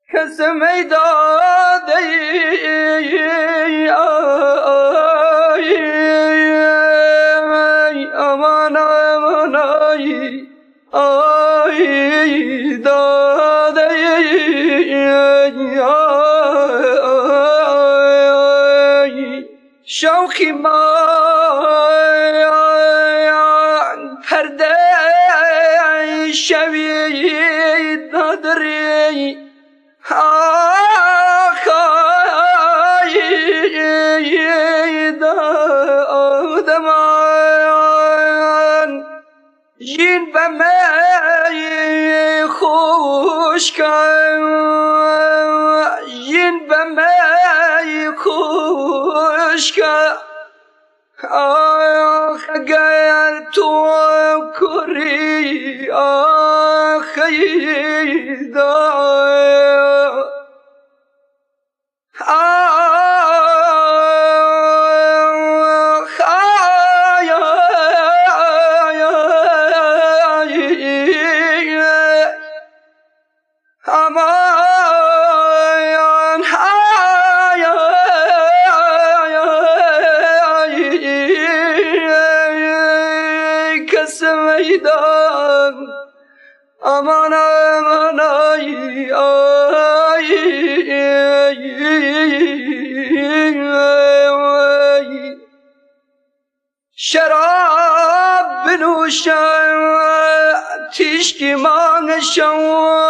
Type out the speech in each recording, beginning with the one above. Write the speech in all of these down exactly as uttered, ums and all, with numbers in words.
کسم داده امان امان آی آی داده شوخی ما پرده شوی دادری آخ آی دادمان جین به می خوش کن جین به می خوش کن آخ اگر تو کری آخ ایدا آخ آی امان میدان امان امان آی آی شراب بنوشم تشکی مانشم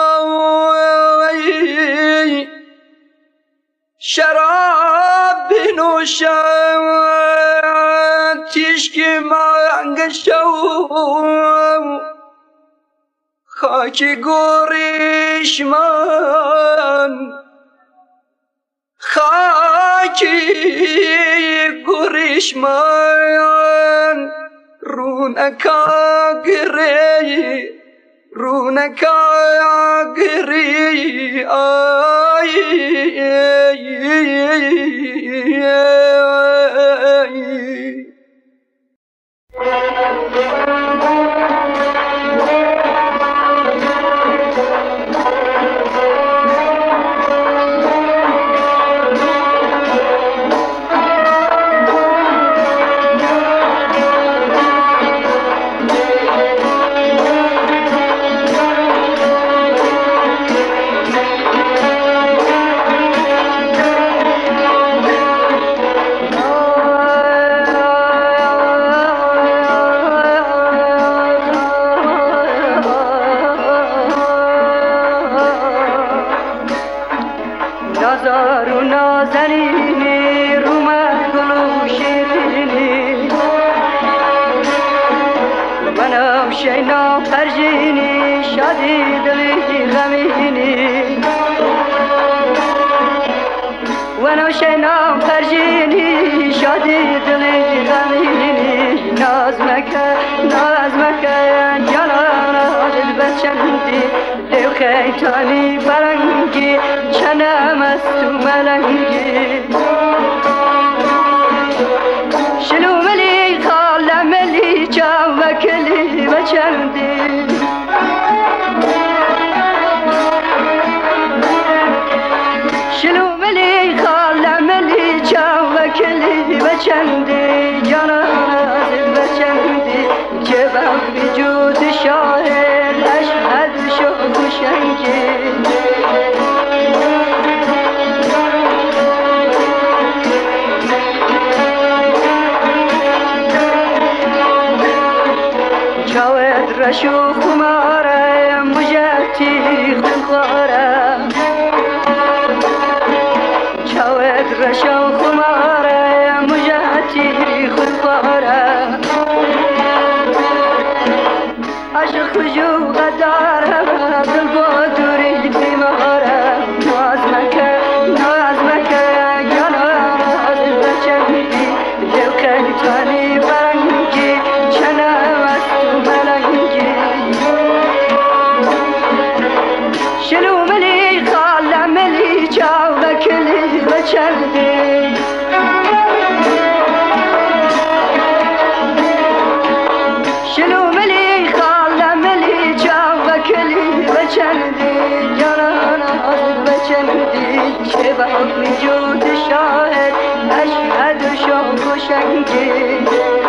شراب بنوشم تشکی مانشم خاکی گوریش من خاکی گوریش من رونکا گری رونکا گری آی نازار و نازنینی رومد گل و شیرینی منم شینا پرجینی شادی دلی غمینی منم شینا پرجینی شادی دلی غمینی ناز مکه ناز مکه جانا دل بچندی لو خیتانی برنگی چنم از تو ملنگی شلو ملی خاله ملی جام وکلی بچندی شلو ملی خاله ملی جام وکلی بچندی جانا دل بچندی که وقت وجود شاهد اشهد شو خوشنگی چاوت رشو خماره مجتی خماره چاوت رشو خماره مجتی خماره عشق جو غداره دل با دوری بیماره ناز مکه ناز مکه جانا دل بچندی لو کنتانی برنگی چنم از تو ملنگی شلو ملی خاله ملی جا وکلی بچندی که به حکم جود شاهد اشهد شوق و شنگی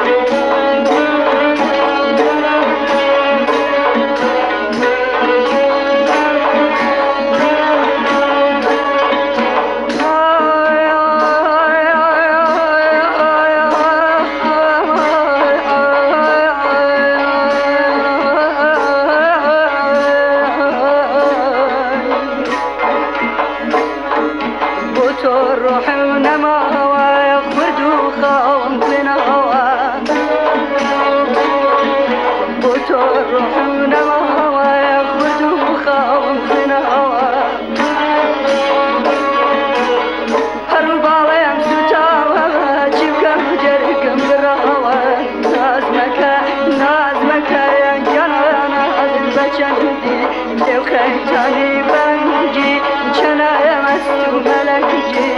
خیتانی بنجی چنایم از تو ملنجی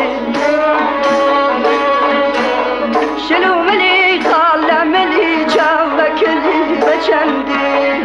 شلو ملی خاله ملی چاو بکلی بچندی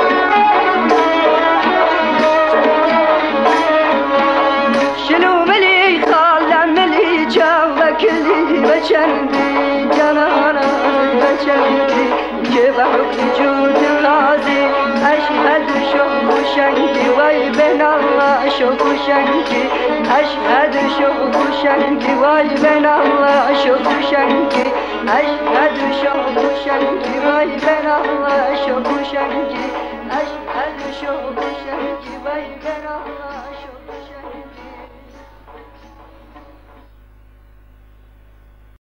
شلو ملی خاله ملی چاو بکلی بچندی جنانا بچندی که به حکم جود قاضی اشهد شوق و شنگی وای بین الله شوق و شنگی اشهد شوق و شنگی وای بین الله شوق و شنگی اشهد شوق و شنگی وای بین الله شوق و شنگی اشهد شوق